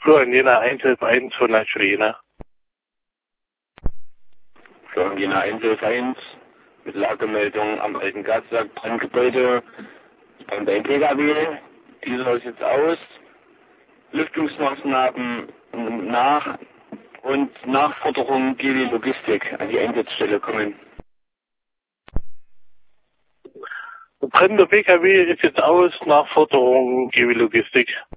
Florentiner 111 von der Schwene. Florentiner 111 mit Lagemeldung am alten Gaswerk, Brandgebäude, beim PKW. Dieser ist jetzt aus. Lüftungsmaßnahmen nach und Nachforderungen GW Logistik an die Einsatzstelle kommen. Der brennende PKW ist jetzt aus, Nachforderung GW Logistik.